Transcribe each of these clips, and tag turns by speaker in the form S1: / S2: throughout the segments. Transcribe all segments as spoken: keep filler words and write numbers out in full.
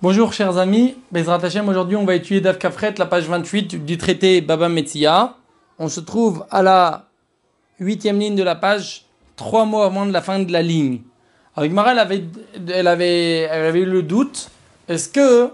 S1: Bonjour chers amis, Bezrat Hashem, aujourd'hui on va étudier Daf Kafret, la page vingt-huit du traité Baba Metzia. On se trouve à la huitième ligne de la page, trois mots avant de la fin de la ligne. Avec Mara, elle avait, elle avait, elle avait eu le doute, est-ce que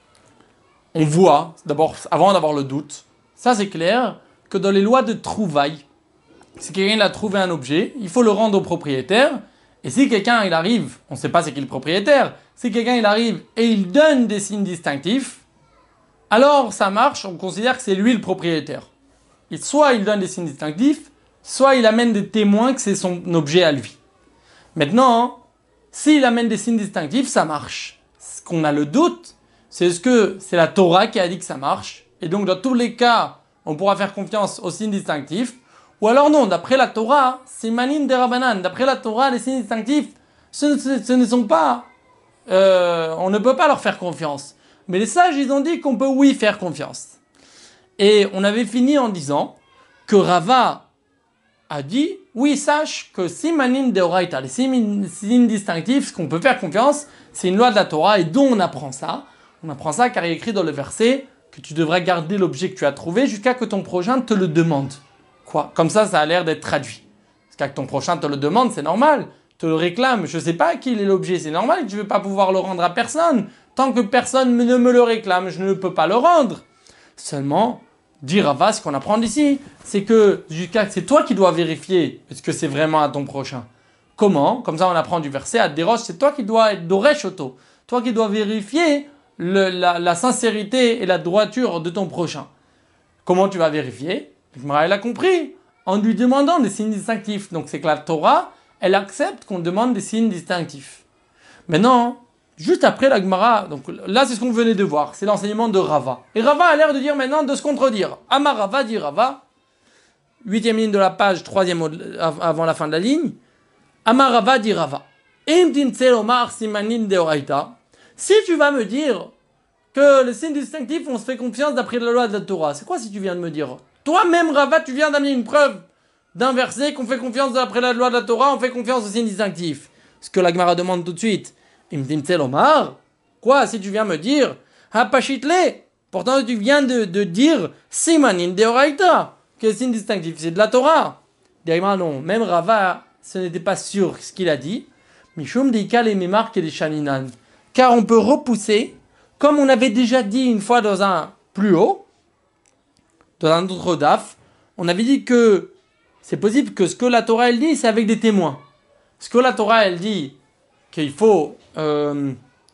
S1: on voit, d'abord avant d'avoir le doute, ça c'est clair, que dans les lois de trouvailles, si quelqu'un a trouvé un objet, il faut le rendre au propriétaire. Et si quelqu'un il arrive, on ne sait pas c'est qui le propriétaire, si quelqu'un il arrive et il donne des signes distinctifs, alors ça marche, on considère que c'est lui le propriétaire. Et soit il donne des signes distinctifs, soit il amène des témoins que c'est son objet à lui. Maintenant, s'il amène des signes distinctifs, ça marche. Ce qu'on a le doute, c'est est-ce que c'est la Torah qui a dit que ça marche, et donc dans tous les cas, on pourra faire confiance aux signes distinctifs. Ou alors non, d'après la Torah, c'est manin de Rabbanan. D'après la Torah, les signes distinctifs, ce, ce, ce ne sont pas... Euh, on ne peut pas leur faire confiance. Mais les sages, ils ont dit qu'on peut, oui, faire confiance. Et on avait fini en disant que Rava a dit, oui, sache que si manin de Oraita, les signes, signes distinctifs, ce qu'on peut faire confiance, c'est une loi de la Torah. Et d'où on apprend ça? On apprend ça car il est écrit dans le verset que tu devrais garder l'objet que tu as trouvé jusqu'à que ton prochain te le demande. Quoi? Comme ça, ça a l'air d'être traduit. Parce que ton prochain te le demande, c'est normal. Te le réclame. Je ne sais pas qui est l'objet. C'est normal que je ne vais pas pouvoir le rendre à personne. Tant que personne ne me le réclame, je ne peux pas le rendre. Seulement, dire Rava, ce qu'on apprend d'ici, c'est que jusqu'à c'est toi qui dois vérifier est-ce que c'est vraiment à ton prochain. Comment? Comme ça, on apprend du verset. À Déroche, c'est toi qui dois être Doresh Oto. Toi qui dois vérifier le, la, la sincérité et la droiture de ton prochain. Comment tu vas vérifier? Elle a compris en lui demandant des signes distinctifs. Donc c'est que la Torah, elle accepte qu'on demande des signes distinctifs. Maintenant, juste après la Gemara, donc là c'est ce qu'on venait de voir, c'est l'enseignement de Rava. Et Rava a l'air de dire maintenant de se contredire. Amar Rava dit Rava, huitième ligne de la page, troisième avant la fin de la ligne. Amar Rava dit Rava. Si tu vas me dire que les signes distinctifs, on se fait confiance d'après la loi de la Torah, c'est quoi si tu viens de me dire? Toi-même, Rava, tu viens d'amener une preuve d'un verset qu'on fait confiance d'après la loi de la Torah, on fait confiance aux signes distinctifs. Ce que la Gemara demande tout de suite. Imdim Omar. Quoi, si tu viens me dire, ha pachitle. Pourtant, tu viens de, de dire, simanin deoraita, que les signes distinctifs, c'est de la Torah. Derrière, non. Même Rava, ce n'était pas sûr ce qu'il a dit. Mishum deikal et memark et des shaninan. Car on peut repousser, comme on avait déjà dit une fois dans un plus haut, dans un autre daf, on avait dit que c'est possible que ce que la Torah elle dit, c'est avec des témoins. Ce que la Torah elle dit qu'il faut euh,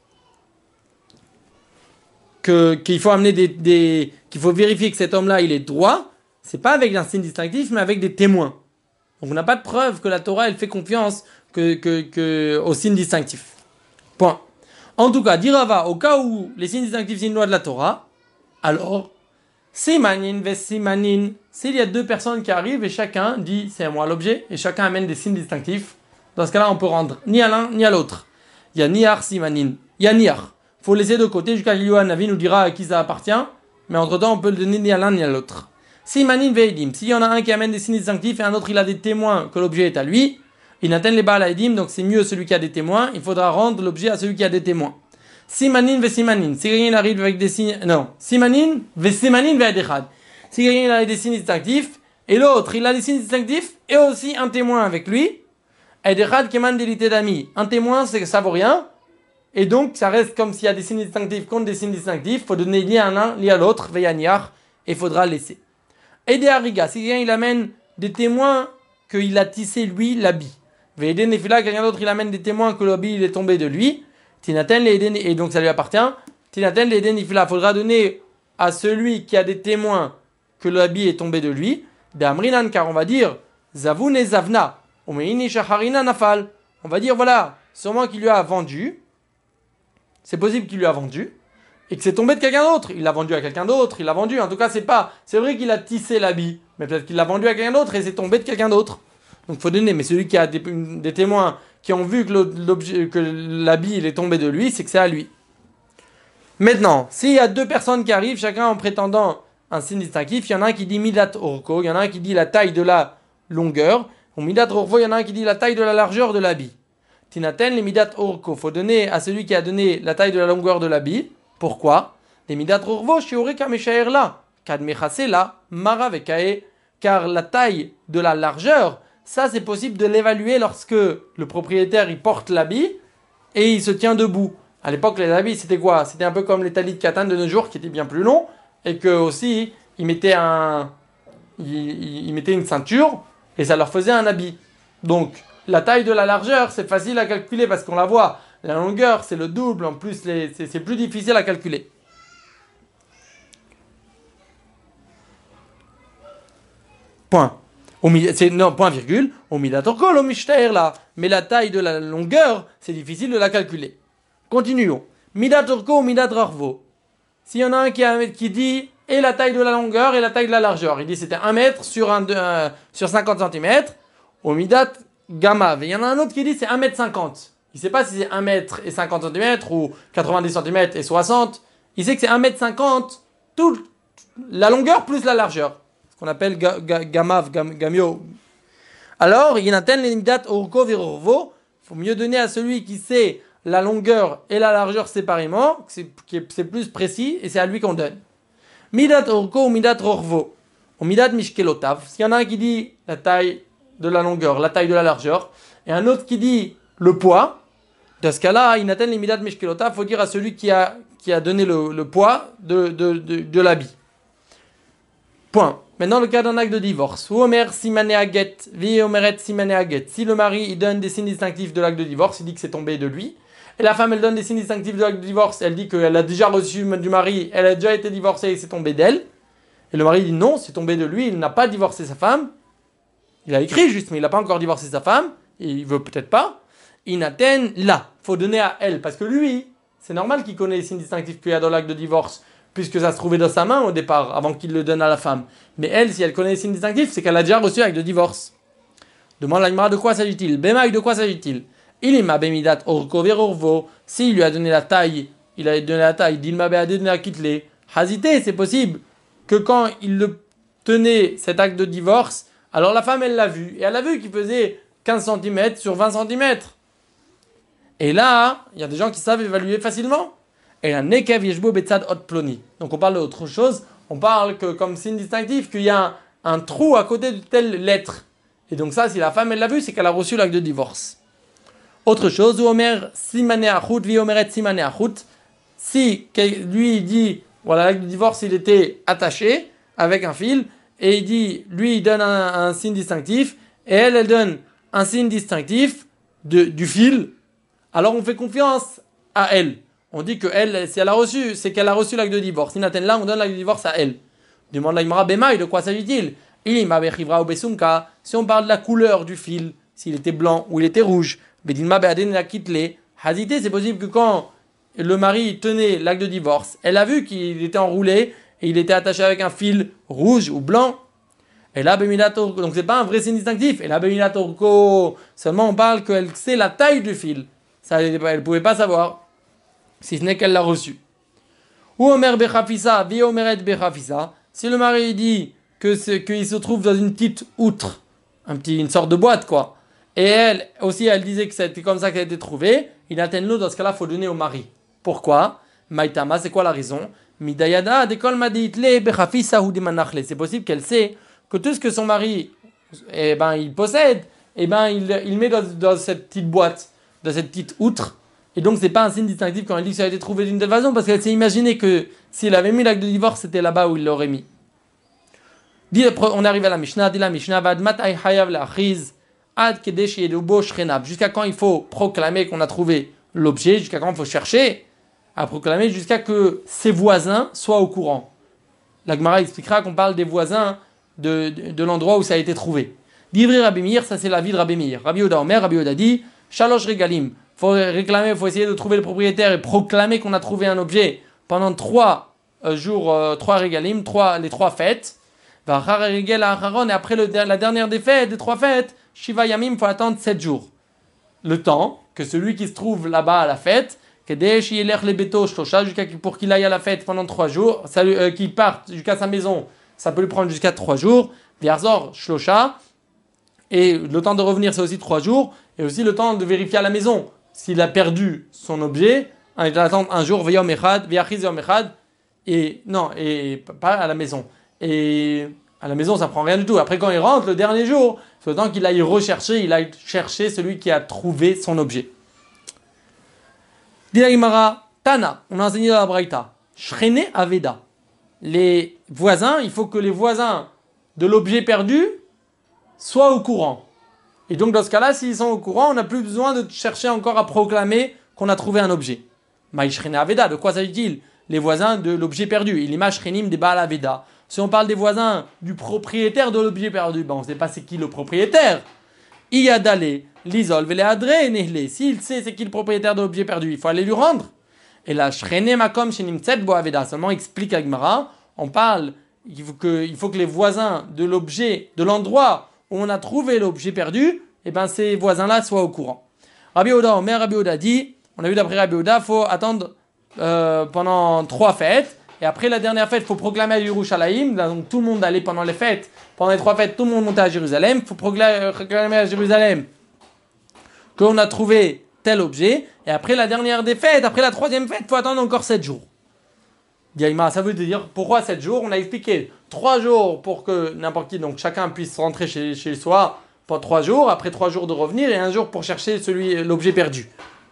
S1: que, qu'il faut amener des, des qu'il faut vérifier que cet homme-là il est droit, c'est pas avec un signe distinctif, mais avec des témoins. Donc on n'a pas de preuve que la Torah elle fait confiance que, que, que au signe distinctif. Point. En tout cas, dit Rava, au cas où les signes distinctifs c'est une loi de la Torah, alors Simanin ve simanin. S'il y a deux personnes qui arrivent et chacun dit c'est à moi l'objet et chacun amène des signes distinctifs, dans ce cas-là on peut rendre ni à l'un ni à l'autre. Il y a niar simanin. Il y a niar. Il faut laisser de côté jusqu'à ce que Yohan Navi nous dira à qui ça appartient, mais entre temps on peut le donner ni à l'un ni à l'autre. Simanin ve edim. S'il y en a un qui amène des signes distinctifs et un autre il a des témoins que l'objet est à lui, il n'atteint les balles à edim, donc c'est mieux celui qui a des témoins, il faudra rendre l'objet à celui qui a des témoins. Simanin ve simanin. Si quelqu'un arrive avec des signes... Non. Simanin ve simanin ve adechad. Si quelqu'un a des signes distinctifs, et l'autre, il a des signes distinctifs, et aussi un témoin avec lui, adechad keman delité d'ami. Un témoin, c'est que ça vaut rien, et donc ça reste comme s'il y a des signes distinctifs contre des signes distinctifs, il faut donner ni à l'un, ni à l'autre, ve yaniar, et il faudra laisser. Et des hariga. Si quelqu'un, il amène des témoins qu'il a tissé, lui, l'habit. Ve eden nefila, quelqu'un d'autre, il amène des témoins que l'habit, il est tombé de lui, Tinaten l'Eden, et donc ça lui appartient. Tinaten l'Eden, il faudra donner à celui qui a des témoins que l'habit est tombé de lui. D'Amrinan, car on va dire Zavun et Zavna. Omeini Shaharina Nafal. On va dire voilà, sûrement qu'il lui a vendu. C'est possible qu'il lui a vendu. Et que c'est tombé de quelqu'un d'autre. Il l'a vendu à quelqu'un d'autre. Il l'a vendu. En tout cas, c'est pas. C'est vrai qu'il a tissé l'habit. Mais peut-être qu'il l'a vendu à quelqu'un d'autre et c'est tombé de quelqu'un d'autre. Donc il faut donner. Mais celui qui a des, des témoins qui ont vu que, l'objet, que l'habit il est tombé de lui, c'est que c'est à lui. Maintenant, s'il y a deux personnes qui arrivent, chacun en prétendant un signe distinctif, il y en a un qui dit midat orko, il y en a un qui dit la taille de la longueur, ou midat orko, il y en a un qui dit la taille de la largeur de l'habit. Tinaten les midat orko. Faut donner à celui qui a donné la taille de la longueur de l'habit. Pourquoi? Les midat orvo shioreka meshaer la. Kad mechase la mara vekae. Car la taille de la largeur, ça c'est possible de l'évaluer lorsque le propriétaire il porte l'habit et il se tient debout. À l'époque, les habits c'était quoi? C'était un peu comme les talis de katan de nos jours qui étaient bien plus longs et que aussi ils mettaient un, ils, ils mettaient une ceinture et ça leur faisait un habit. Donc la taille de la largeur c'est facile à calculer parce qu'on la voit. La longueur c'est le double, en plus les, c'est, c'est plus difficile à calculer. Point. C'est, non, point virgule. là. Mais la taille de la longueur, c'est difficile de la calculer. Continuons. Midatorko, midatrarvo. S'il y en a un qui, a, qui dit et la taille de la longueur et la taille de la largeur, il dit c'était un mètre sur, un, euh, sur cinquante centimètres. Au midat gamav. Et il y en a un autre qui dit c'est un mètre cinquante. Il ne sait pas si c'est un mètre et cinquante centimètres ou quatre-vingt-dix centimètres et soixante. Il sait que c'est un mètre cinquante, toute la longueur plus la largeur. Qu'on appelle ga, ga, gamav, gam, gamio. Alors, il y en a tel les midat orko virorvo. Il faut mieux donner à celui qui sait la longueur et la largeur séparément, c'est, c'est plus précis, et c'est à lui qu'on donne. Midat orko ou midat rorvo. Ou midat mishkelotav. S'il y en a un qui dit la taille de la longueur, la taille de la largeur, et un autre qui dit le poids, dans ce cas-là, il y en a tel les midat mishkelotav, il faut dire à celui qui a, qui a donné le, le poids de, de, de, de l'habit. Point. Maintenant, le cas d'un acte de divorce. Ou omer simane aget, vi omeret simane aget. Si le mari il donne des signes distinctifs de l'acte de divorce, il dit que c'est tombé de lui. Et la femme, elle donne des signes distinctifs de l'acte de divorce, elle dit qu'elle a déjà reçu du mari, elle a déjà été divorcée et c'est tombé d'elle. Et le mari dit non, c'est tombé de lui, il n'a pas divorcé sa femme. Il a écrit juste, mais il n'a pas encore divorcé sa femme. Et il veut peut-être pas. Inaten là. Faut donner à elle. Parce que lui, c'est normal qu'il connaît les signes distinctifs qu'il y a dans l'acte de divorce. Puisque ça se trouvait dans sa main au départ, avant qu'il le donne à la femme. Mais elle, si elle connaît les signes distinctifs, c'est qu'elle a déjà reçu l'acte de divorce. Demande la Gemara, de quoi s'agit-il? Bemaï, de quoi s'agit-il? Il est ma bemidat orko verorvo. S'il lui a donné la taille, il a donné la taille, dilma beade donné la kitle. Hazité, c'est possible que quand il le tenait, cet acte de divorce, alors la femme, elle l'a vu. Et elle a vu qu'il faisait quinze centimètres sur vingt centimètres. Et là, il y a des gens qui savent évaluer facilement. Et un nekev yeshbo betzad hot ploni. Donc on parle d'autre chose. On parle que comme signe distinctif qu'il y a un, un trou à côté de telle lettre. Et donc ça, si la femme elle l'a vu, c'est qu'elle a reçu l'acte de divorce. Autre chose, ou omer simane achut vi omeret simane achut. Si lui il dit voilà l'acte de divorce il était attaché avec un fil et il dit lui il donne un, un signe distinctif et elle elle donne un signe distinctif de, du fil. Alors on fait confiance à elle. On dit que elle, si elle a reçu, c'est qu'elle a reçu l'acte de divorce. Si Nathan là, on donne l'acte de divorce à elle. Demande la Gemara Bemaï, de quoi s'agit-il? Il m'a bechivra ou besumka. Si on parle de la couleur du fil, s'il était blanc ou il était rouge, bedinma beaden la kitle. Hazité, c'est possible que quand le mari tenait l'acte de divorce, elle a vu qu'il était enroulé et il était attaché avec un fil rouge ou blanc. Et là, bemilator, donc c'est pas un vrai signe distinctif. Et là, bemilatorko, seulement on parle qu'elle sait la taille du fil. Ça, elle ne pouvait pas savoir. Si ce n'est qu'elle l'a reçu. Ou Omer Bechafissa, vi Omeret Bechafissa. Si le mari dit que c'est, qu'il se trouve dans une petite outre, un petit, une sorte de boîte quoi, et elle aussi elle disait que c'était comme ça qu'elle a été trouvée, il atteint l'eau, dans ce cas-là, il faut donner au mari. Pourquoi? Maïtama, c'est quoi la raison? Midayada, dekol maditle Bechafissa ou demanachle. C'est possible qu'elle sait que tout ce que son mari eh ben, il possède, eh ben, il, il met dans, dans cette petite boîte, dans cette petite outre. Et donc, c'est pas un signe distinctif quand elle dit que ça a été trouvé d'une telle façon, parce qu'elle s'est imaginé que s'il avait mis l'acte de divorce, c'était là-bas où il l'aurait mis. On arrive à la Mishnah, dit la Mishnah, jusqu'à quand il faut proclamer qu'on a trouvé l'objet, jusqu'à quand il faut chercher à proclamer, jusqu'à que ses voisins soient au courant. La Gemara expliquera qu'on parle des voisins de, de, de l'endroit où ça a été trouvé. D'Ivri Rabbi Meir, ça c'est la vie de Rabbi Meir. Rabbi Oda Omer, Rabbi Oda dit, Shalosh Regalim. Il faut réclamer, il faut essayer de trouver le propriétaire et proclamer qu'on a trouvé un objet pendant trois euh, jours, euh, trois régalim, trois, les trois fêtes. Et après le, la dernière des fêtes, des trois fêtes, Shiva Yamim, il faut attendre sept jours. Le temps que celui qui se trouve là-bas à la fête, jusqu'à pour qu'il aille à la fête pendant trois jours, euh, qu'il parte jusqu'à sa maison, ça peut lui prendre jusqu'à trois jours. Viarzor Shlosha. Et le temps de revenir, c'est aussi trois jours. Et aussi le temps de vérifier à la maison s'il a perdu son objet. Il doit attendre un jour, veyom echad, veyachiz yom echad. Et non, et pas à la maison. Et à la maison, ça prend rien du tout. Après, quand il rentre, le dernier jour, c'est le temps qu'il aille rechercher, il aille chercher celui qui a trouvé son objet. Dina Gemara, Tana, on a enseigné dans la Braïta. Shrene Aveda. Les voisins, il faut que les voisins de l'objet perdu soient au courant. Et donc, dans ce cas-là, s'ils sont au courant, on n'a plus besoin de chercher encore à proclamer qu'on a trouvé un objet. Maï Shrene Aveda, de quoi s'agit-il? Les voisins de l'objet perdu. Il image Shrenim des Baal Aveda. Si on parle des voisins du propriétaire de l'objet perdu, ben on ne sait pas c'est qui le propriétaire. Iyadale, l'isol, vele nehle. S'il sait c'est qui le propriétaire de l'objet perdu, il faut aller lui rendre. Et là, Shrene Makom Shenimtset Bo Aveda. Seulement explique à Gemara, on parle, il faut, que, il faut que les voisins de l'objet, de l'endroit où on a trouvé l'objet perdu, et ben ces voisins-là soient au courant. Rabbi Oda Omer, Rabbi Oda dit, on a vu d'après Rabbi Oda, il faut attendre euh, pendant trois fêtes. Et après la dernière fête, il faut proclamer à Yerushalayim. Donc tout le monde allait pendant les fêtes. Pendant les trois fêtes, tout le monde montait à Jérusalem. Il faut proclamer à Jérusalem qu'on a trouvé tel objet. Et après la dernière des fêtes, après la troisième fête, il faut attendre encore sept jours. Diaïma, ça veut dire pourquoi sept jours? On a expliqué trois jours pour que n'importe qui, donc chacun puisse rentrer chez, chez soi pour trois jours. Après trois jours de revenir et un jour pour chercher celui, l'objet perdu.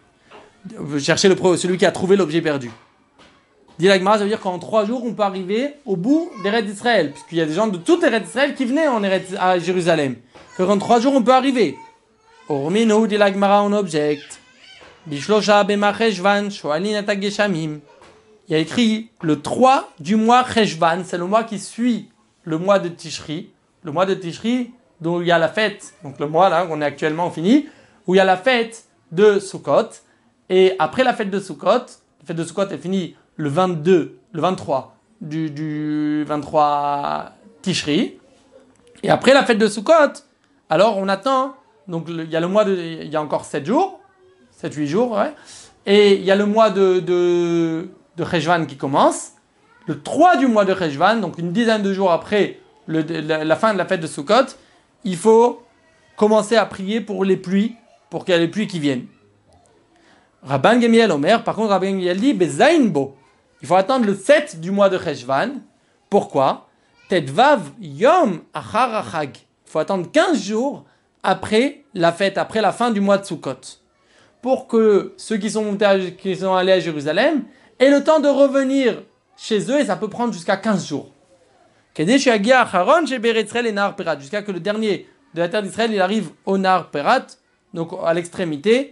S1: Chercher le, celui qui a trouvé l'objet perdu. Dit l'Agmara, ça veut dire qu'en trois jours, on peut arriver au bout d'Eretz d'Israël. Puisqu'il y a des gens de toute Eretz d'Israël qui venaient en Eretz, à Jérusalem. Donc en trois jours, on peut arriver. Ormino, dit l'Agmara, on objecte. Bishlosha bema cheshvan, shoalin atageshamim. Il y a écrit le trois du mois Cheshvan, c'est le mois qui suit le mois de Tishri. Le mois de Tishri, dont il y a la fête, donc le mois là, on est actuellement fini, où il y a la fête de Sukkot. Et après la fête de Sukkot, la fête de Sukkot est finie le vingt-deux, le vingt-trois du, du vingt-trois Tishri. Et après la fête de Sukkot, alors on attend, donc il y a le mois de, il y a encore sept jours, sept huit jours, ouais. Et il y a le mois de, de, de Cheshvan qui commence, le trois du mois de Cheshvan, donc une dizaine de jours après le, la, la fin de la fête de Sukkot, il faut commencer à prier pour les pluies, pour qu'il y ait les pluies qui viennent. Rabban Gemiel Omer, par contre Rabban Gemiel dit, Bezainbo. Il faut attendre le sept du mois de Cheshvan. Pourquoi? Tedvav Yom Achar Achag. Il faut attendre quinze jours après la fête, après la fin du mois de Sukkot. Pour que ceux qui sont, montés à, qui sont allés à Jérusalem aient le temps de revenir chez eux, et ça peut prendre jusqu'à quinze jours. Jusqu'à que le dernier de la terre d'Israël il arrive au Nahar Perat, donc à l'extrémité.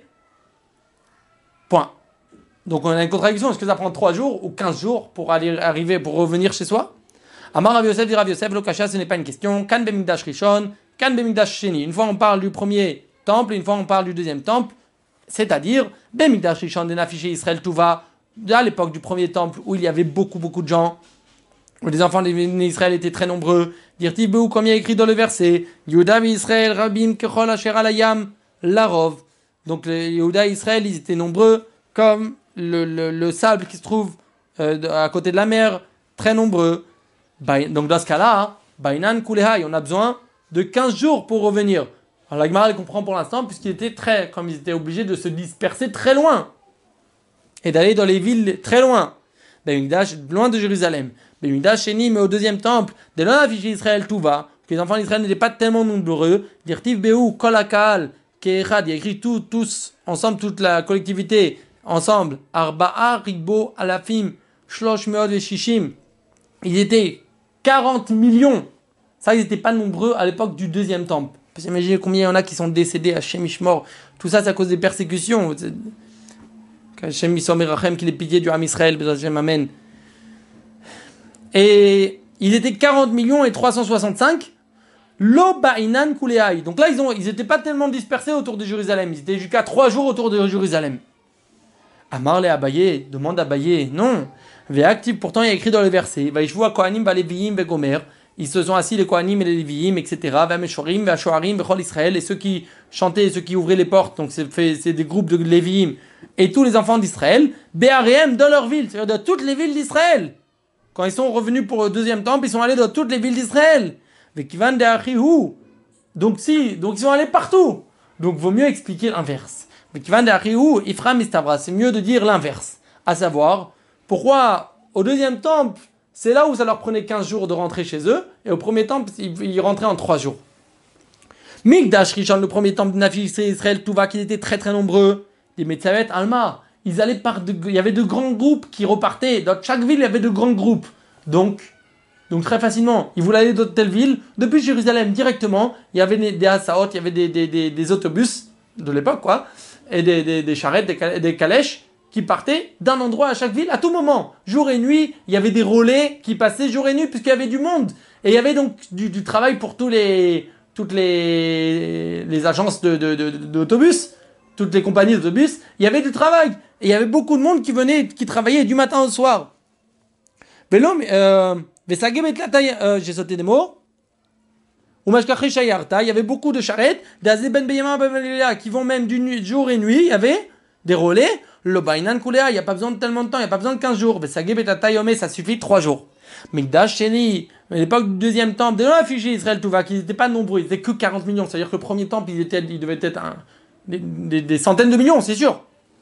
S1: Point. Donc on a une contradiction, est-ce que ça prend trois jours ou quinze jours pour aller arriver, pour revenir chez soi? Amar Rav Yosef dit Rav Yosef, l'okasha ce n'est pas une question. Kan bemikdash rishon, kan bemikdash sheni. Une fois on parle du premier temple, une fois on parle du deuxième temple, c'est-à-dire bemikdash rishon den affiché Israël Touva, à l'époque du premier temple où il y avait beaucoup beaucoup de gens, où les enfants d'Israël étaient très nombreux. Dirti Beou, comme il y a écrit dans le verset, Yehuda Israël Rabim Kechol Asher Alayam Larov. Donc les Yehuda et Israël, ils étaient nombreux comme le, le, le sable qui se trouve euh, à côté de la mer, très nombreux. Donc dans ce cas-là, Bainan Kulehai, on a besoin de quinze jours pour revenir. Alors la Gemara elle comprend pour l'instant, puisqu'ils étaient très, comme ils étaient obligés de se disperser très loin et d'aller dans les villes très loin. Bemikdash, loin de Jérusalem. Bemikdash Sheni, mais au deuxième temple, dès là affiché Israël tout va, que les enfants d'Israël n'étaient pas tellement nombreux. Dirtiv Beou, Kolakal, Keechad, il y a écrit tout, tous, ensemble, toute la collectivité, ensemble. Arba'a, Rigbo, Alafim, Shlosh Meod et Shishim. Ils étaient quarante millions. Ça, ils n'étaient pas nombreux à l'époque du deuxième temple. Vous pouvez imaginer combien il y en a qui sont décédés à Shemishmor. Tout ça, c'est à cause des persécutions. Hashem Rachem qui les pitié du Ham Israël, Amen. Et ils étaient quarante millions et trois cent soixante-cinq. Lo Ba'inan Kuleai. Donc là, ils ont, ils n'étaient pas tellement dispersés autour de Jérusalem. Ils étaient jusqu'à trois jours autour de Jérusalem. Amar le Abaye, demande Abaye, non. Ve'actif, pourtant il y a écrit dans le verset, Vaishvu Kohanim Baleviim Vegomer. Ils se sont assis les Kohanim et les Léviim, et cetera. Ve'ameshorim, Ve'ashoarim, Vechol Israël, et ceux qui chantaient, et ceux qui ouvraient les portes. Donc c'est, fait, c'est des groupes de Léviim et tous les enfants d'Israël. Be'arehem dans leur ville, c'est-à-dire dans toutes les villes d'Israël. Quand ils sont revenus pour le deuxième temple, ils sont allés dans toutes les villes d'Israël. Ve'kivan de'achihu. Donc si, donc ils sont allés partout. Donc vaut mieux expliquer l'inverse. Mais qui va d'Ariou, Ifram Istavra, c'est mieux de dire l'inverse. À savoir, pourquoi au deuxième temple, c'est là où ça leur prenait quinze jours de rentrer chez eux, et au premier temple, ils rentraient en trois jours. Migdash Rishon, le premier temple de Nafi Israël, tout va, qu'ils étaient très très nombreux. Des Metzavet, Alma, ils allaient par de, il y avait de grands groupes qui repartaient. Dans chaque ville, il y avait de grands groupes. Donc, donc très facilement, ils voulaient aller dans telle ville. Depuis Jérusalem, directement, il y avait des, des Hasaot, il y avait des, des, des, des autobus de l'époque, quoi, et des, des, des charrettes, des, des calèches qui partaient d'un endroit à chaque ville à tout moment. Jour et nuit, il y avait des relais qui passaient jour et nuit puisqu'il y avait du monde. Et il y avait donc du, du travail pour tous les, toutes les, les agences de, de, de, d'autobus, toutes les compagnies d'autobus. Il y avait du travail. Et il y avait beaucoup de monde qui venait, qui travaillait du matin au soir. Vélo, euh, j'ai sauté des mots. Il y avait beaucoup de charrettes, qui vont même du nuit, jour et nuit. Il y avait des relais. Le Bainan Kulea, il n'y a pas besoin de tellement de temps, il n'y a pas besoin de quinze jours. Ça suffit trois jours. Mikdash Sheni, à l'époque du deuxième temple, de l'affiché Israël Touva, qu'ils n'étaient pas nombreux, ils n'étaient que quarante millions. C'est-à-dire que le premier temple, il, était, il devait être un, des, des, des centaines de millions, c'est sûr.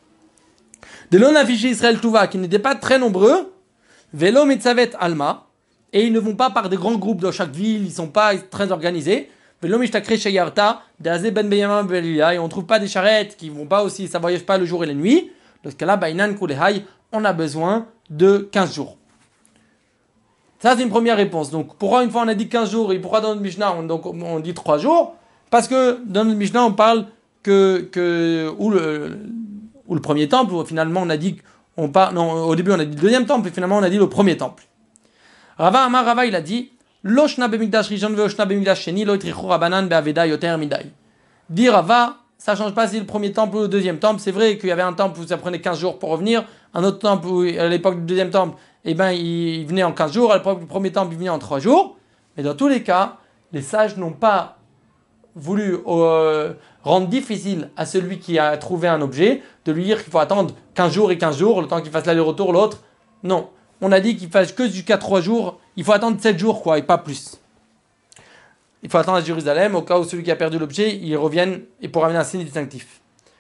S1: De l'affiché Israël Touva, qui n'étaient pas très nombreux, Velo Metzavet Alma, et ils ne vont pas par des grands groupes dans chaque ville, ils ne sont pas très organisés. Velo Mishtakre Sheyarta, Deazé Ben Beyamin Belia, et on ne trouve pas des charrettes qui ne vont pas aussi, ça ne voyage pas le jour et la nuit. Dans ce cas-là, Bainan Kulehai, on a besoin de quinze jours. Ça, c'est une première réponse. Donc, pourquoi une fois on a dit quinze jours et pourquoi dans notre Mishnah on, donc, on dit trois jours? Parce que dans notre Mishnah, on parle que, que ou, le, ou le premier temple, où finalement on a dit, on parle, non, au début on a dit le deuxième temple, et finalement on a dit le premier temple. Rava Amar Rava, il a dit, Loshna bemikdash rishon veoshna bemikdash sheni, lo itrichu rabanan be'aveda yoter midai. Dit Rava, ça ne change pas si le premier temple ou le deuxième temple. C'est vrai qu'il y avait un temple où ça prenait quinze jours pour revenir, un autre temple où, à l'époque du deuxième temple, eh ben, il venait en quinze jours, à l'époque du premier temple, il venait en trois jours. Mais dans tous les cas, les sages n'ont pas voulu euh, rendre difficile à celui qui a trouvé un objet de lui dire qu'il faut attendre quinze jours et quinze jours, le temps qu'il fasse l'aller-retour, l'autre. Non, on a dit qu'il fasse que jusqu'à trois jours, il faut attendre sept jours, quoi, et pas plus. Il faut attendre à Jérusalem, au cas où celui qui a perdu l'objet, il revienne et pour amener un signe distinctif.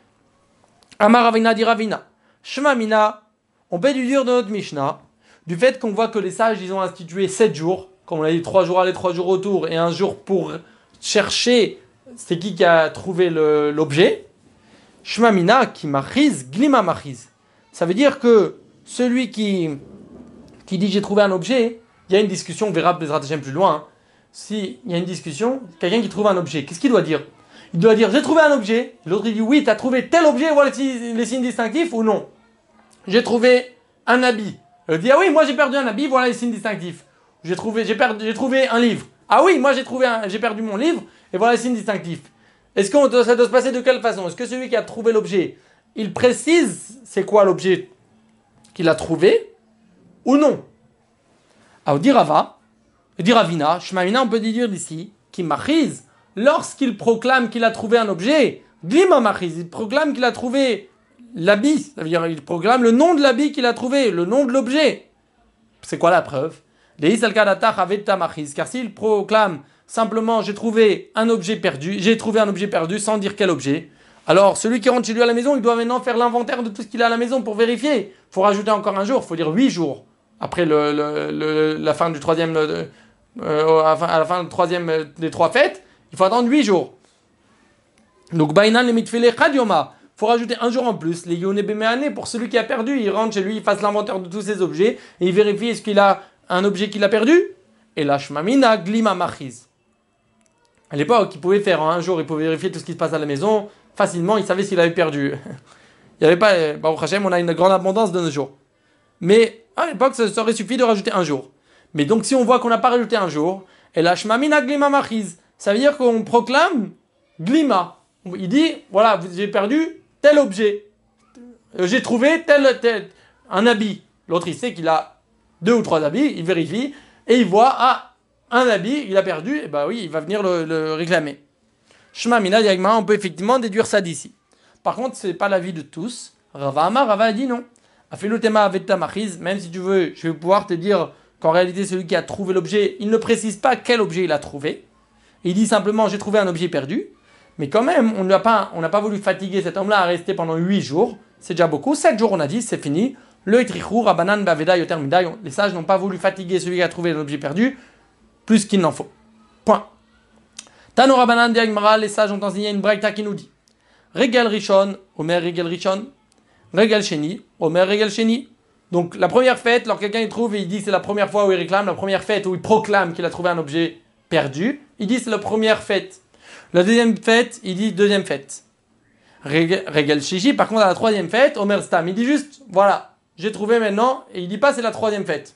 S1: Amar Ravina dit Ravina. Shema Mina, on peut déduire de notre Mishnah, du fait qu'on voit que les sages, ils ont institué sept jours, comme on l'a dit, trois jours aller, trois jours retour, et un jour pour chercher c'est qui qui a trouvé le, l'objet. Shema Mina, qui machiz, glima machiz. Ça veut dire que celui qui, qui dit j'ai trouvé un objet, il y a une discussion, on verra Bezrat Hashem plus loin, hein. S'il y a une discussion, quelqu'un qui trouve un objet, qu'est-ce qu'il doit dire? Il doit dire j'ai trouvé un objet. L'autre il dit oui, tu as trouvé tel objet, voilà les signes distinctifs ou non? J'ai trouvé un habit. Il dit ah oui, moi j'ai perdu un habit, voilà les signes distinctifs. J'ai trouvé, j'ai perdu, j'ai trouvé un livre. Ah oui, moi j'ai trouvé un, j'ai perdu mon livre et voilà les signes distinctifs. Est-ce que doit, ça doit se passer de quelle façon? Est-ce que celui qui a trouvé l'objet, il précise c'est quoi l'objet qu'il a trouvé ou non? Alors dit Rava, dit Ravina, Shmaïna, on peut dire d'ici, qui machiz, lorsqu'il proclame qu'il a trouvé un objet, glima machiz, il proclame qu'il a trouvé l'habit, ça veut dire il proclame le nom de l'habit qu'il a trouvé, le nom de l'objet. C'est quoi la preuve? Car s'il proclame simplement j'ai trouvé un objet perdu, j'ai trouvé un objet perdu sans dire quel objet, alors celui qui rentre chez lui à la maison, il doit maintenant faire l'inventaire de tout ce qu'il a à la maison pour vérifier. Il faut rajouter encore un jour, il faut dire huit jours après le, le, le, la fin du troisième. Le, Euh, à la fin du troisième des trois fêtes, il faut attendre huit jours. Donc, Bainan le mitfele chadioma. Il faut rajouter un jour en plus. Les yone bemeane, pour celui qui a perdu, il rentre chez lui, il fasse l'inventaire de tous ses objets et il vérifie est-ce qu'il a un objet qu'il a perdu. Et la shmamina glima machiz. À l'époque, il pouvait faire en un jour, il pouvait vérifier tout ce qui se passe à la maison facilement, il savait s'il avait perdu. Il n'y avait pas, Baruch Hashem, on a une grande abondance de nos jours. Mais à l'époque, ça aurait suffi de rajouter un jour. Mais donc, si on voit qu'on n'a pas rajouté un jour, et la shmamina glima machiz, ça veut dire qu'on proclame glima. Il dit, voilà, j'ai perdu tel objet. J'ai trouvé tel, tel, un habit. L'autre, il sait qu'il a deux ou trois habits, il vérifie, et il voit, ah, un habit, il a perdu, et bah oui, il va venir le, le réclamer. Shmamina diagma, on peut effectivement déduire ça d'ici. Par contre, ce n'est pas l'avis de tous. Rava Amar, Rava a dit non. Afilutema aveta machiz, même si tu veux, je vais pouvoir te dire qu'en réalité, celui qui a trouvé l'objet, il ne précise pas quel objet il a trouvé. il dit simplement j'ai trouvé un objet perdu, mais quand même, on n'a pas, on n'a pas voulu fatiguer cet homme-là à rester pendant huit jours. C'est déjà beaucoup. sept jours, on a dit, c'est fini. Le itrichou, rabanan, baveda, yoter midai. Les sages n'ont pas voulu fatiguer celui qui a trouvé l'objet perdu plus qu'il n'en faut. Point. Tano rabanan diagmara, les sages ont enseigné une braïta qui nous dit Regel Rishon, Omer Regel Rishon, Regel Sheni, Omer Regel Sheni. Donc la première fête, lorsque quelqu'un il trouve et il dit que c'est la première fois où il réclame, la première fête où il proclame qu'il a trouvé un objet perdu, il dit c'est la première fête. La deuxième fête, il dit deuxième fête. Regel Shishi, par contre, à la troisième fête, Omer Stam, il dit juste, voilà, j'ai trouvé maintenant, et il dit pas c'est la troisième fête.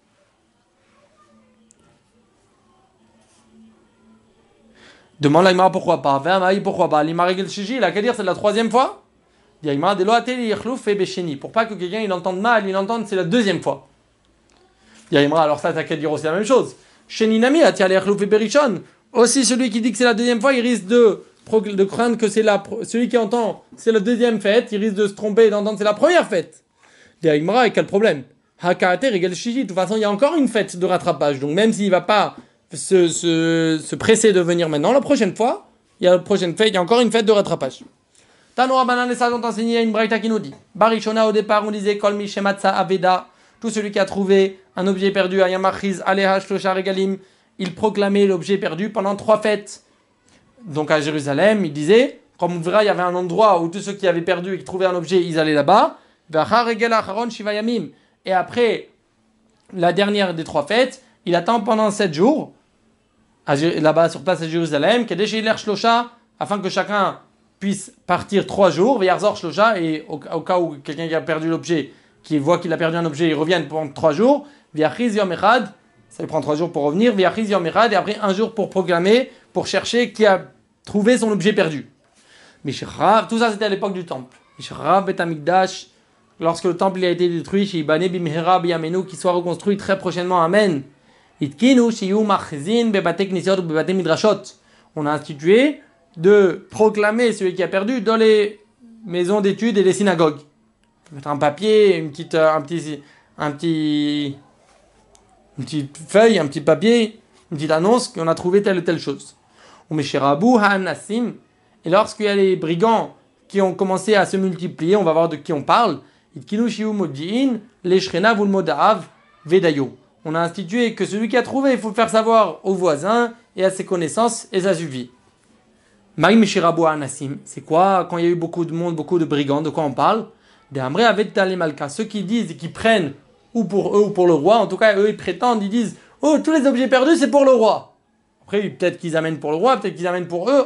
S1: Demande la Gemara pourquoi pas. Vamaï pourquoi pas. L'Ima Regel Shishi, il a qu'à dire c'est la troisième fois. Dit Gemara de l'Oatel Yechlouf et Besheni. Pour pas que quelqu'un il entende mal, il entende c'est la deuxième fois. Dit Gemara, alors ça, t'as qu'à dire aussi la même chose. Sheni Nami, Atia Yechlouf et Berishon. Aussi, celui qui dit que c'est la deuxième fois, il risque de, de craindre que c'est la... Celui qui entend c'est la deuxième fête, il risque de se tromper et d'entendre c'est la première fête. D'Aïmara, et quel problème? Hakate, Regel Shishi. De toute façon, il y a encore une fête de rattrapage. Donc, même s'il ne va pas se, se, se presser de venir maintenant, la prochaine fois, il y a la prochaine fête, il y a encore une fête de rattrapage. Tanoura Banan, les sages ont enseigné une braïta qui nous dit Barishona, au départ, on disait Kol Mishematsa Aveda. Tout celui qui a trouvé un objet perdu à Yamachiz, Aleha Shlosha Regalim. Il proclamait l'objet perdu pendant trois fêtes. Donc à Jérusalem, il disait, comme on verra, il y avait un endroit où tous ceux qui avaient perdu et qui trouvaient un objet, ils allaient là-bas. Et après la dernière des trois fêtes, il attend pendant sept jours, là-bas sur place à Jérusalem, afin que chacun puisse partir trois jours, et au, au cas où quelqu'un qui a perdu l'objet, qui voit qu'il a perdu un objet, il revient pendant trois jours, ça lui prend trois jours pour revenir, et après un jour pour proclamer, pour chercher qui a trouvé son objet perdu. Tout ça c'était à l'époque du temple. Lorsque le temple a été détruit, qu'il soit reconstruit très prochainement, amen. On a institué de proclamer celui qui a perdu dans les maisons d'études et les synagogues. Mettre un papier, une petite, un petit, un petit, une petite feuille, un petit papier, une petite annonce qu'on a trouvé telle ou telle chose. Et lorsqu'il y a les brigands qui ont commencé à se multiplier, on va voir de qui on parle. On a institué que celui qui a trouvé, il faut le faire savoir aux voisins et à ses connaissances, et ça suffit. C'est quoi quand il y a eu beaucoup de monde, beaucoup de brigands, de quoi on parle? Ceux qui disent et qui prennent ou pour eux ou pour le roi, en tout cas eux ils prétendent, ils disent oh tous les objets perdus c'est pour le roi. Après peut-être qu'ils amènent pour le roi, peut-être qu'ils amènent pour eux.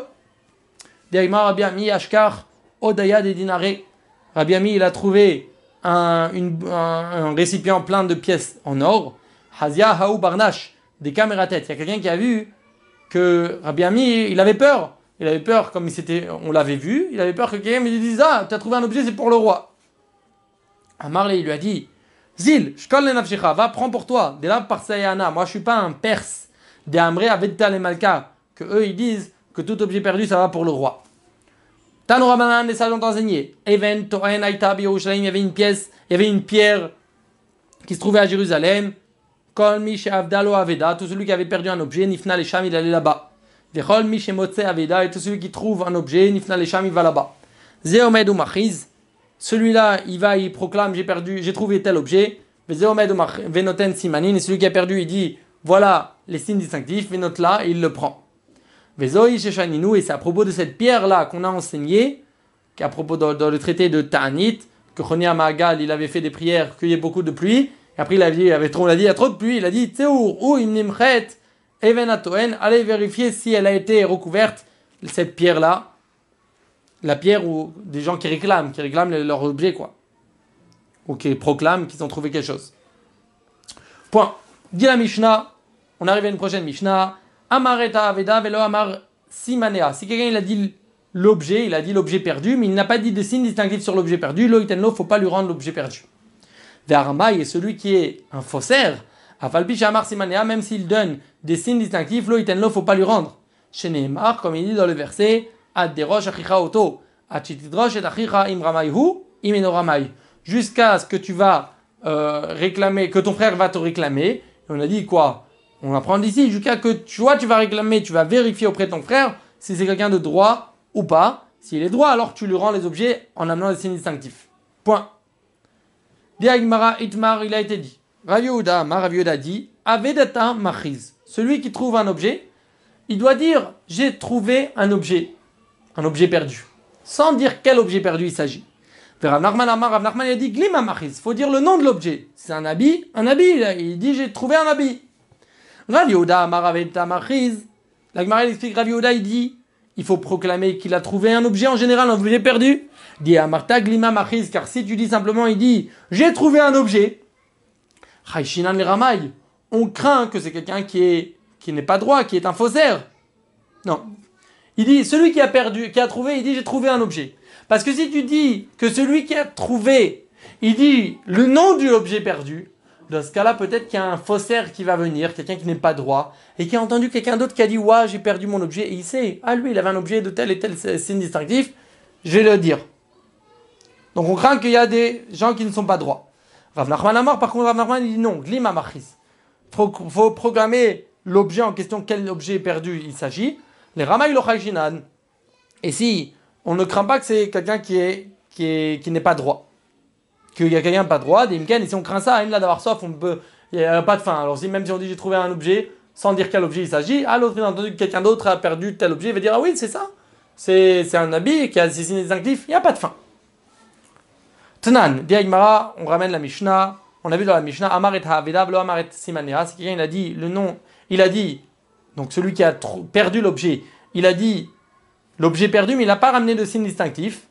S1: Rabbi Ami Ashkar Odaya de Dinaré. Rabbi Ami il a trouvé un, une, un, un récipient plein de pièces en or. Hazia Haou Barnash des caméras tête. Il y a quelqu'un qui a vu que Rabbi Ami il avait peur. Il avait peur comme il s'était, on l'avait vu. Il avait peur que quelqu'un lui dise ah tu as trouvé un objet c'est pour le roi. Amarle il lui a dit Zil, shkol lenafshecha, va, prends pour toi. De là par Sayana, moi je suis pas un perse. De Amré Avedta le Malka, que eux ils disent que tout objet perdu ça va pour le roi. Tano Rabanan, les sages ont enseigné. Even Toen Aïta Yerushalayim, il y avait une pièce, il y avait une pierre qui se trouvait à Jérusalem. Kol mi she'avdalo aveda, tout celui qui avait perdu un objet, nifna les sham, il allait là-bas. Vechol mi she'motze aveda, et tout celui qui trouve un objet, nifna les sham, il va là-bas. Zeomed ou machiz. Celui-là, il va, il proclame, j'ai perdu, j'ai trouvé tel objet. Venoten simanin, et celui qui a perdu, il dit, voilà les signes distinctifs, venot là, et il le prend. Vezoi sheshaninu, et c'est à propos de cette pierre-là qu'on a enseigné, qu'à propos dans, dans le traité de Ta'anit, que Chonia Mahagal, il avait fait des prières, qu'il y ait beaucoup de pluie, et après il a dit, il avait trop, on a dit, il y a trop de pluie, il a dit, Tseur, ou imnimchet, evenatoen, allez vérifier si elle a été recouverte, cette pierre-là, la pierre ou des gens qui réclament, qui réclament leur objet, quoi. Ou qui proclament qu'ils ont trouvé quelque chose. Point. Dit la Mishnah, on arrive à une prochaine Mishnah. Amareta Aveda velo Amar Simanea. Si quelqu'un il a dit l'objet, il a dit l'objet perdu, mais il n'a pas dit de signe distinctif sur l'objet perdu, lo itenlo, faut pas lui rendre l'objet perdu. Ve'aramai est celui qui est un faussaire. Afalpi Amar Simanea, même s'il donne des signes distinctifs, lo itenlo, faut pas lui rendre. Chez Nehemar, comme il dit dans le verset, jusqu'à ce que tu vas euh, réclamer, que ton frère va te réclamer. Et on a dit quoi? On apprend d'ici jusqu'à que toi, tu vas réclamer, tu vas vérifier auprès de ton frère si c'est quelqu'un de droit ou pas. S'il est droit, alors tu lui rends les objets en amenant les signes distinctifs. Point. Diagmara Itmar, il a été dit. Rav Yehuda, Amar, Rav Yehuda dit, Avedata Machiz. Celui qui trouve un objet, il doit dire, j'ai trouvé un objet, un objet perdu. Sans dire quel objet perdu il s'agit. Rav Nachman Amar, Rav Nachman, il a dit, Glima Machiz. Il faut dire le nom de l'objet. C'est un habit, un habit. Il dit, j'ai trouvé un habit. Rav Yehuda, Amar, Avedata Machiz. La Gemara explique, Rav Yehuda, il dit, il faut proclamer qu'il a trouvé un objet en général, un objet perdu. Dit Amarta Glima Machiz, car si tu dis simplement, il dit, j'ai trouvé un objet. Chayshinan le Ramaï. On craint que c'est quelqu'un qui est, qui n'est pas droit, qui est un faussaire. Non. Il dit, celui qui a perdu, qui a trouvé, il dit, j'ai trouvé un objet. Parce que si tu dis que celui qui a trouvé, il dit le nom de l'objet perdu, dans ce cas-là, peut-être qu'il y a un faussaire qui va venir, quelqu'un qui n'est pas droit, et qui a entendu quelqu'un d'autre qui a dit, ouais, j'ai perdu mon objet, et il sait, ah, lui, il avait un objet de tel et tel signe distinctif, je vais le dire. Donc on craint qu'il y a des gens qui ne sont pas droits. Rav Nachman Amar, par contre, Rav Nachman, il dit non, Glima Machiz. Il faut proclamer l'objet en question, quel objet perdu il s'agit. Les Ramaï lo Chayshinan. Et si on ne craint pas que c'est quelqu'un qui est, qui est, qui n'est pas droit, qu'il y a quelqu'un pas droit, des Imken, et si on craint ça, là d'avoir sauf, on peut, il n'y a pas de fin. Alors si même si on dit j'ai trouvé un objet, sans dire quel objet il s'agit, ah l'autre il a entendu que quelqu'un d'autre a perdu tel objet, il va dire ah oui c'est ça, c'est, c'est un habit qui a ses signes distinctifs, il n'y a pas de fin. Tnan, Diagmara, on ramène la Mishnah, on a vu dans la Mishnah, Amaret Ha'aveda, Lo Amaret Simanea, c'est quelqu'un, il a dit le nom, il a dit, donc celui qui a tr- perdu l'objet, il a dit l'objet perdu, mais il n'a pas ramené de signe distinctif.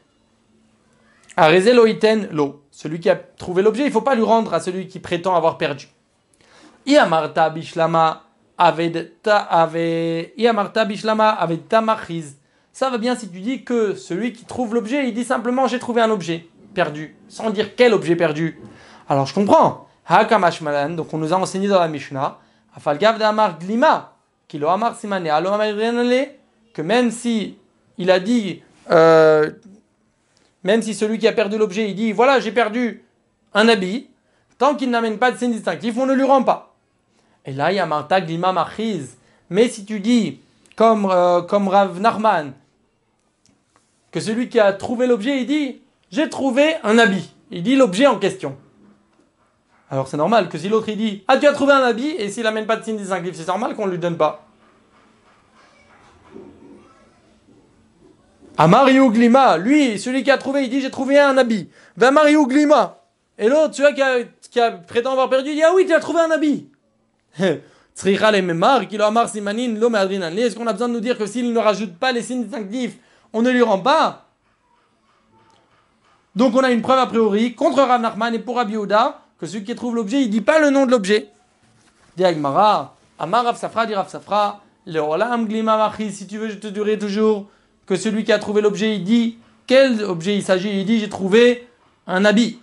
S1: Areze lo iten lo, celui qui a trouvé l'objet, il ne faut pas lui rendre à celui qui prétend avoir perdu. Iamarta bishlama avedta ave, Iamarta bishlama avedta machiz. Ça va bien si tu dis que celui qui trouve l'objet, il dit simplement j'ai trouvé un objet perdu, sans dire quel objet perdu. Alors je comprends. Hakamashmalan, donc on nous a enseigné dans la Mishnah, Afalgav de Amar Glima, qui lo Amar Simane, alo Amar Renale, que même si il a dit, euh, même si celui qui a perdu l'objet, il dit voilà j'ai perdu un habit, tant qu'il n'amène pas de signe distinctif, on ne lui rend pas. Et là il y a Marta Glima Machiz. Mais si tu dis comme euh, comme Rav Nachman, que celui qui a trouvé l'objet, il dit j'ai trouvé un habit. Il dit l'objet en question. Alors c'est normal que si l'autre il dit ah tu as trouvé un habit, et s'il n'amène pas de signe distinctif, c'est normal qu'on ne lui donne pas. Amariou Glima, lui, celui qui a trouvé, il dit j'ai trouvé un habit. Va Amariou Glima. Et l'autre, celui qui a, qui a prétend avoir perdu, il dit ah oui tu as trouvé un habit. Est-ce qu'on a besoin de nous dire que s'il ne rajoute pas les signes distinctifs, on ne lui rend pas? Donc on a une preuve a priori contre Rav Nachman et pour Rabbi Yehuda que celui qui trouve l'objet, il ne dit pas le nom de l'objet. Dit Agmara, Amar Rav Safra, dit Rav Safra, le Olam Glima Machi, si tu veux je te dirai toujours que celui qui a trouvé l'objet, il dit quel objet il s'agit, il dit j'ai trouvé un habit.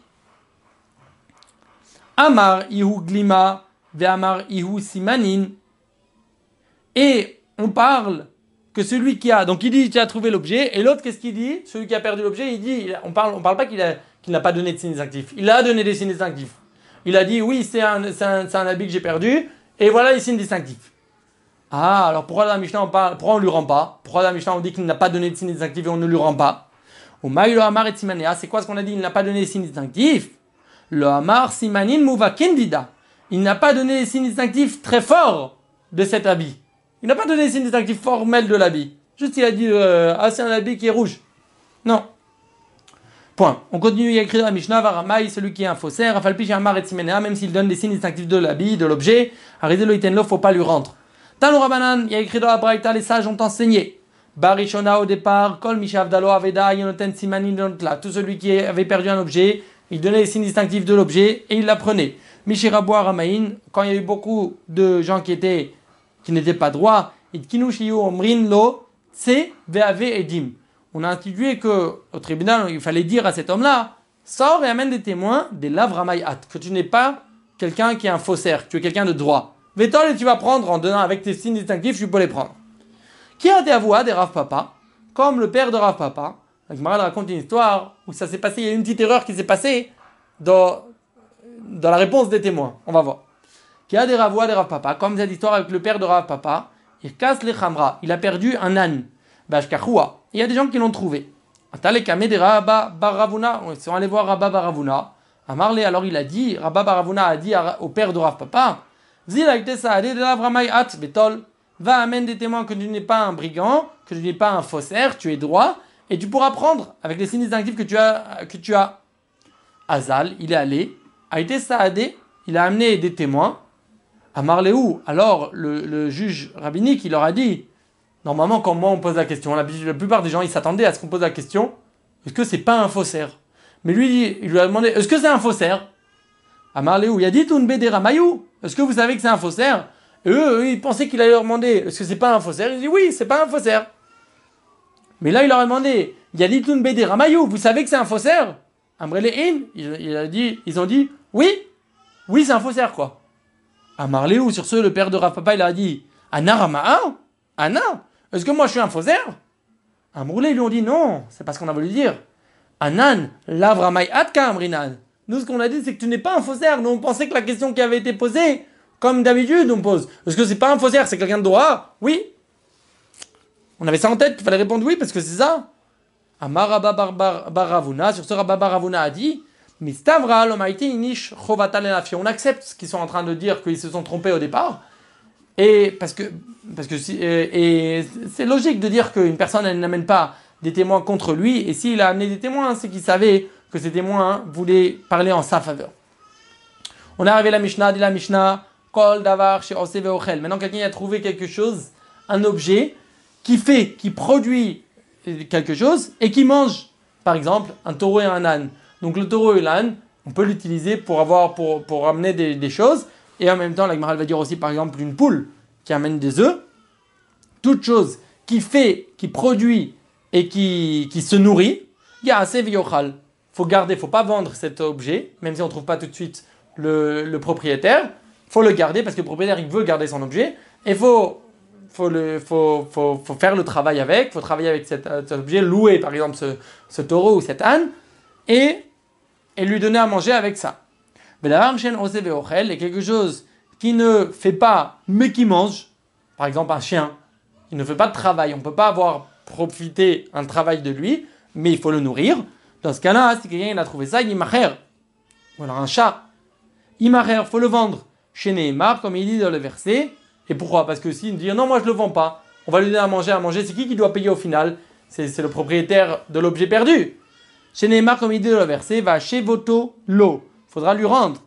S1: Amar Ihu Glima Ve'amar Ihu Simanin. Et on parle que celui qui a, donc il dit qu'il a trouvé l'objet, et l'autre qu'est-ce qu'il dit? Celui qui a perdu l'objet, il dit, on parle, on parle pas qu'il, a, qu'il n'a pas donné de signes distinctifs. Il a donné des signes distinctifs. Il a dit oui c'est un, c'est un, c'est un habit que j'ai perdu, et voilà les signes distinctifs. Ah alors pourquoi dans la Mishnah on parle, pourquoi on lui rend pas? Pourquoi dans la Mishnah on dit qu'il n'a pas donné de signes distinctifs et on ne lui rend pas? Au Maïlo Amar et Simanea, c'est quoi ce qu'on a dit? Il n'a pas donné de signes distinctifs. Le Amar Simanin Mouva Kendida. Il n'a pas donné des signes distinctifs très forts de cet habit. Il n'a pas donné des signes distinctifs formels de l'habit. Juste il a dit euh, ah c'est un habit qui est rouge. Non. Point. On continue, il y a écrit dans la Mishnah, Varamai, celui qui est un faussaire, Afalpi Amar et Simanea, même s'il donne des signes distinctifs de l'habit, de l'objet, Arizelo Itenlo, faut pas lui rendre. Tano Rabanan, il y a écrit dans la Braïta, les sages ont enseigné. Barishona au départ, Kol Mishavdalo Aveda, Yonoten Simanin Donotla. Tout celui qui avait perdu un objet, il donnait les signes distinctifs de l'objet et il l'apprenait. Mishiraboua Ramain, quand il y a eu beaucoup de gens qui étaient, qui n'étaient pas droits, et Kinushiyu Omrin Lo, Tse Veave Edim. On a institué que, au tribunal, il fallait dire à cet homme-là, sors et amène des témoins, des lav Ramayat, que tu n'es pas quelqu'un qui est un faussaire, que tu es quelqu'un de droit. Vétol et tu vas prendre en donnant avec tes signes distinctifs, tu peux les prendre. Qui a des avouas des Rav Papa, comme le père de Rav Papa. La Gemara raconte une histoire où ça s'est passé, il y a une petite erreur qui s'est passée dans, dans la réponse des témoins. On va voir. qui a des ravois, des Rav Papa, comme cette histoire avec le père de Rav Papa, il casse les Khamra, il a perdu un âne. Bashkachoua. Il y a des gens qui l'ont trouvé. Atalekame de Rabba Baravuna, ils sont allés voir Rabba Baravuna. Amarle, alors il a dit, Rabba Baravuna a dit au père de Rav Papa, Zila de l'Avramai At Betol, va amène des témoins que tu n'es pas un brigand, que tu n'es pas un faussaire, tu es droit, et tu pourras prendre avec les signes distinctifs que tu as. Que tu as. Azal, il est allé, a été saadé, il a amené des témoins. Amarleou, alors le, le juge rabbinique, il leur a dit, normalement quand moi on pose la question, la, la plupart des gens ils s'attendaient à ce qu'on pose la question, est-ce que c'est pas un faussaire? Mais lui, il lui a demandé, est-ce que c'est un faussaire? Amarleou, il a dit Tunbe de Ramayou, est-ce que vous savez que c'est un faussaire? Et eux, eux, ils pensaient qu'il allait leur demander, est-ce que c'est pas un faussaire? Il dit oui, c'est pas un faussaire. Mais là il leur a demandé, il a dit Tunbe de Ramayou, vous savez que c'est un faussaire? Amrele il, il a dit, ils ont dit, oui, oui c'est un faussaire quoi. Amarleou, sur ce, le père de Rav Papa, il a dit, Anna Rama'a? Anna? Est-ce que moi je suis un faussaire? Amroulé, ils lui ont dit, non, c'est pas ce qu'on a voulu dire. Anan, lavramai atka amrinan. Nous, ce qu'on a dit, c'est que tu n'es pas un faussaire. Nous, on pensait que la question qui avait été posée, comme d'habitude, on pose. Est-ce que c'est pas un faussaire? C'est quelqu'un de droit? Oui. On avait ça en tête, il fallait répondre oui, parce que c'est ça. Amar Rabba Baravuna, sur ce Rabba Baravuna a dit, Mistavra lomaiti inish chovata lenafi. On accepte ce qu'ils sont en train de dire, qu'ils se sont trompés au départ. Et parce que, parce que si, et, et c'est logique de dire qu'une personne, elle n'amène pas des témoins contre lui. Et s'il a amené des témoins, c'est qu'il savait que ces témoins voulaient parler en sa faveur. On est arrivé à la Mishnah, dit la Mishnah, Kol davar chez Oseve Ochel. Maintenant, quelqu'un a trouvé quelque chose, un objet, qui fait, qui produit quelque chose et qui mange. Par exemple, un taureau et un âne. Donc le taureau et l'âne, on peut l'utiliser pour avoir, pour, pour amener des, des choses. Et en même temps, la Gemara va dire aussi, par exemple, une poule qui amène des œufs. Toute chose qui fait, qui produit et qui, qui se nourrit, il y a assez viochal. Il faut garder, il ne faut pas vendre cet objet, même si on ne trouve pas tout de suite le, le propriétaire. Il faut le garder parce que le propriétaire, il veut garder son objet. Et il faut, faut, le, faut, faut, faut faire le travail avec. Il faut travailler avec cet, cet objet, louer par exemple ce, ce taureau ou cet âne. Et, et lui donner à manger avec ça. Mais la chaîne osé ochel est quelque chose qui ne fait pas, mais qui mange. Par exemple, un chien, il ne fait pas de travail. On ne peut pas avoir profité un travail de lui, mais il faut le nourrir. Dans ce cas-là, si quelqu'un a trouvé ça, imacher. Ou alors un chat. Imacher, il faut le vendre. Chez Nehemar, comme il dit dans le verset. Et pourquoi? Parce que s'il dit non, moi je ne le vends pas, on va lui donner à manger, à manger. C'est qui qui doit payer au final? C'est, c'est le propriétaire de l'objet perdu. Chez Nehemar, comme il dit dans le verset, va chez Voto l'eau. Il faudra lui rendre.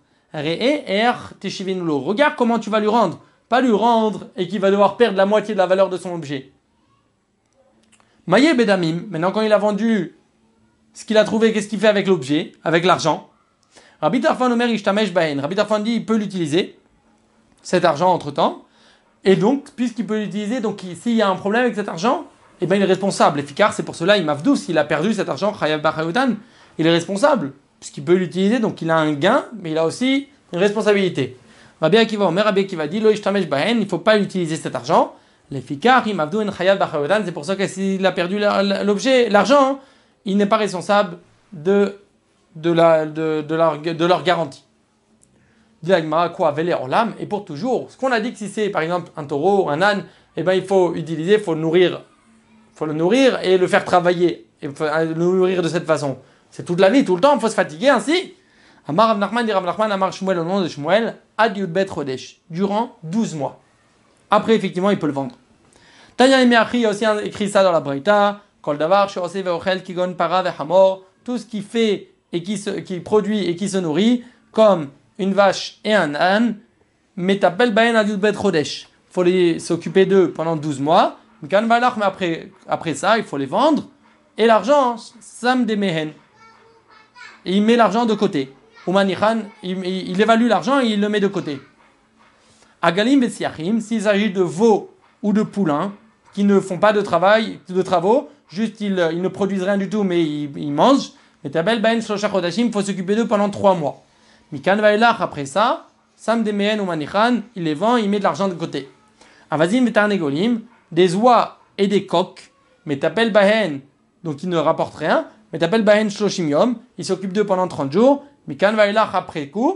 S1: Regarde comment tu vas lui rendre. Pas lui rendre et qu'il va devoir perdre la moitié de la valeur de son objet. Maïe Bedamim, maintenant quand il a vendu ce qu'il a trouvé, qu'est-ce qu'il fait avec l'objet, avec l'argent? Rabbi Tarfon Omer Ishtamesh Bahen. Rabbi Tarfon dit il peut l'utiliser, cet argent entre temps. Et donc, puisqu'il peut l'utiliser, donc s'il y a un problème avec cet argent, eh ben, il est responsable. Efficace, c'est pour cela, il m'avdou, s'il a perdu cet argent, Chayav Bachayoutan, il est responsable. Puisqu'il peut l'utiliser, donc il a un gain, mais il a aussi une responsabilité. Rabbi Akiva Omer, Rabbi Akiva dit, Lo Ishtamesh Bahen, il ne faut pas utiliser cet argent. L'efficace, il m'avdou en Chayav Bachayoutan, c'est pour ça que s'il a perdu l'objet, l'argent, il n'est pas responsable de, de, la, de, de, leur, de leur garantie. Dit la Gemara, quoi, vele orlam, et pour toujours. Ce qu'on a dit que si c'est par exemple un taureau, un âne, eh ben, il faut utiliser, il faut le nourrir, faut le nourrir et le faire travailler, et faut le nourrir de cette façon. C'est toute la vie, tout le temps, il faut se fatiguer ainsi. Amar Rav Nachman dit Rav Nachman, Amar Shmuel au nom de Shmuel, Ad Yudbet Chodesh, durant douze mois. Après, effectivement, il peut le vendre. Tanya Emeachi a aussi écrit ça dans la Braïta, Kol Davar, Sheose Veochel, Kigon Para Vehamor, tout ce qui fait et qui, se, qui produit et qui se nourrit, comme une vache et un âne, Metapel Baen Ad Yudbet Chodesh. Il faut les s'occuper d'eux pendant douze mois. Mais après, après ça, il faut les vendre. Et l'argent, Sam de Mehen. Et il met l'argent de côté. Oumanichan, il, il, il évalue l'argent et il le met de côté. Agalim Besiachim, s'il s'agit de veaux ou de poulains qui ne font pas de travail, de travaux, juste ils, ils ne produisent rien du tout, mais ils, ils mangent. Mais Tabel Bain Shlosha Chodashim, il faut s'occuper d'eux pendant trois mois. Mikan Vailach, après ça, Sam de Mehen ou Manichan, il les vend, il met de l'argent de côté. Avazim Betarnegolim, des oies et des coqs, mais Tabel Bahen, donc ils ne rapportent rien. Mais Tabel Bahen Shloshim Yom, il s'occupe d'eux pendant trente jours. Mikan Vailach, après coup,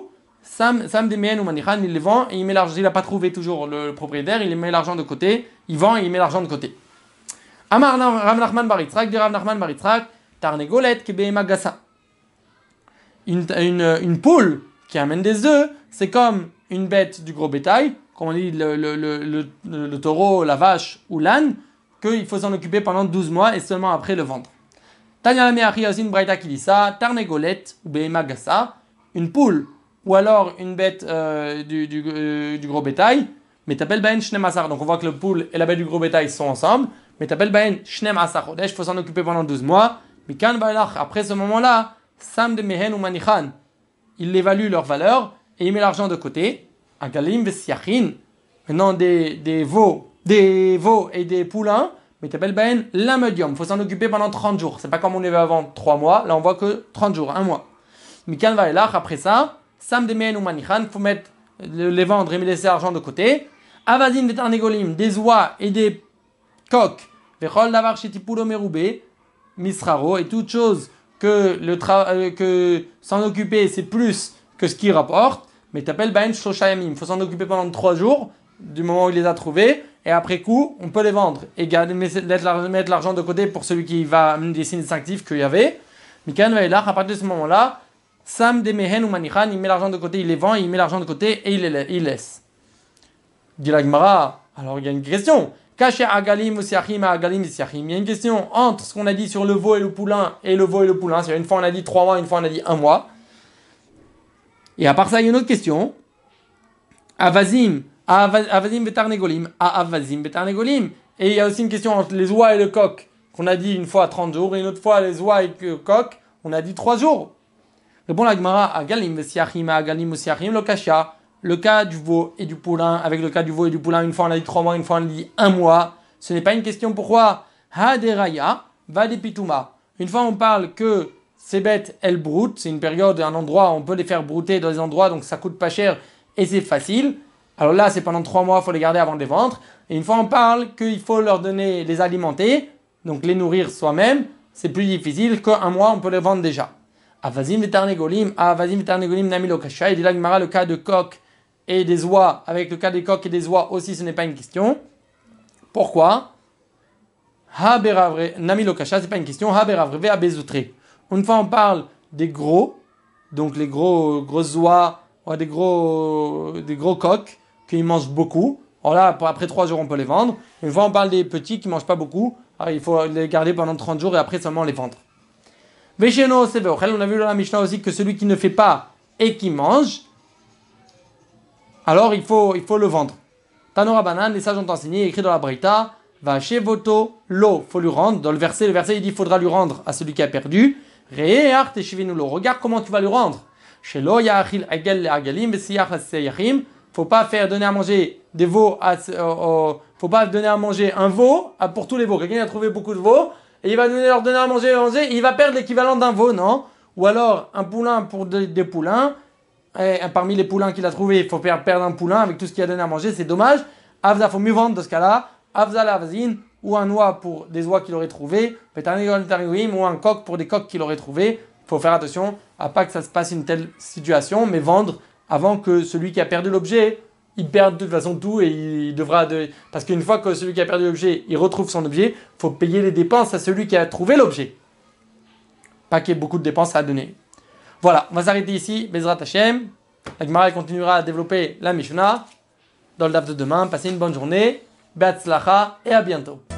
S1: Sam, Sam Demien ou Manichan, il les vend et il met l'argent. Il n'a pas trouvé toujours le, le propriétaire, il met l'argent de côté, il vend et il met l'argent de côté. Amar Rav Nachman bar Yitzhak, de Rav Nachman bar Yitzhak, Tarnegolet Kebehema Gassa. Une, une, une poule qui amène des œufs, c'est comme une bête du gros bétail, comme on dit le, le, le, le, le, le taureau, la vache ou l'âne, qu'il faut s'en occuper pendant douze mois et seulement après le vendre. Tanya la Meachi aussi une braïta qui dit ça, Tarnegolet ou Behema Gassa, une poule ou alors une bête euh, du, du, euh, du gros bétail, mais t'appelles Ben Shnem Asar. Donc on voit que le poule et la bête du gros bétail sont ensemble, mais t'appelles Ben Shnem Asar Chodesh, il faut s'en occuper pendant douze mois. Mais quand après ce moment-là, Sam de Mehen ou Manichan, il évalue leur valeur et il met l'argent de côté. Agalim Vesiachin, maintenant des, des veaux, des veaux et des poulains, mais t'appelles Ben la médium, il faut s'en occuper pendant trente jours. C'est pas comme on avait avant trois mois, là on voit que trente jours, un mois. Mais quand après ça, Sam de Mehen ou Manichan, il faut mettre, les vendre et me laisser l'argent de côté. Avazim Vetarnegolim, des oies et des coqs, Vechol Davar Shetipulo Merubé, Misraro, et toute chose que, le tra- euh, que s'en occuper c'est plus que ce qu'il rapporte, mais t'appelles Baen Shloshayamim, il faut s'en occuper pendant trois jours, du moment où il les a trouvés, et après coup, on peut les vendre, et garder, mettre l'argent de côté pour celui qui va amener des signes distinctifs qu'il y avait. Mikan Vailach, à partir de ce moment-là, Sam de Mehen ou Manichan, il met l'argent de côté, il les vend, il met l'argent de côté et il les il laisse. Dit la Gemara, alors il y a une question. Caché Agalim ou Siachim à Agalim et Siachim. Il y a une question entre ce qu'on a dit sur le veau et le poulain et le veau et le poulain. C'est-à-dire une fois on a dit trois mois, une fois on a dit un mois. Et à part ça, il y a une autre question. Avazim, Avazim Betarnegolim, à Avazim Betarnegolim. Et il y a aussi une question entre les oies et le coq, qu'on a dit une fois trente jours, et une autre fois les oies et le coq, on a dit trois jours. Répond la Gemara, Agalim Siachim à Agalim ou Siachim, le Kasha. Le cas du veau et du poulain, avec le cas du veau et du poulain, une fois on a dit trois mois, une fois on a dit un mois. Ce n'est pas une question pourquoi. Haderaya va des pitouma. Une fois on parle que ces bêtes, elles broutent, c'est une période, un endroit, on peut les faire brouter dans des endroits, donc ça coûte pas cher et c'est facile. Alors là, c'est pendant trois mois, il faut les garder avant de les vendre. Et une fois on parle qu'il faut leur donner, les alimenter, donc les nourrir soi-même, c'est plus difficile qu'un mois, on peut les vendre déjà. Avazim vetarnegolim, avazim vetarnegolim namilo kasha. Il dit là, le cas de coq et des oies, avec le cas des coqs et des oies aussi, ce n'est pas une question. Pourquoi? Nami lokasha, ce n'est pas une question. Une fois on parle des gros, donc les gros grosses oies, ou des gros, des gros coqs, qui mangent beaucoup. Alors là, après trois jours, on peut les vendre. Une fois on parle des petits qui ne mangent pas beaucoup, alors il faut les garder pendant trente jours et après seulement les vendre. Vesheno seveochel, on a vu dans la Mishnah aussi que celui qui ne fait pas et qui mange, alors il faut, il faut le vendre. Tanora Banan, les sages ont enseigné, écrit dans la Braïta, va chez Voto, l'eau, faut lui rendre. Dans le verset, le verset il dit il faudra lui rendre à celui qui a perdu. Re'each teshivenulo, regarde comment tu vas lui rendre. Chez lo ya'achil agel agalim v'siyach seyachim, faut pas faire donner à manger des veaux, à, euh, euh, faut pas donner à manger un veau à, pour tous les veaux. Quelqu'un a trouvé beaucoup de veaux et il va donner, leur donner à manger, à manger, et il va perdre l'équivalent d'un veau, non? Ou alors un poulain pour de, des poulains. Et parmi les poulains qu'il a trouvés, il faut perdre un poulain avec tout ce qu'il a donné à manger, c'est dommage. Avza, faut mieux vendre dans ce cas-là. Avza la vazine, ou un oie pour des oies qu'il aurait trouvé, ou un coq pour des coqs qu'il aurait trouvé. Il faut faire attention à pas que ça se passe une telle situation, mais vendre avant que celui qui a perdu l'objet, il perde de toute façon tout et il devra... De... Parce qu'une fois que celui qui a perdu l'objet, il retrouve son objet, il faut payer les dépenses à celui qui a trouvé l'objet. Pas qu'il y ait beaucoup de dépenses à donner. Voilà, on va s'arrêter ici. Bezrat Hashem. La Gemara continuera à développer la Mishnah dans le daf de demain. Passez une bonne journée. Be'atzlacha et à bientôt.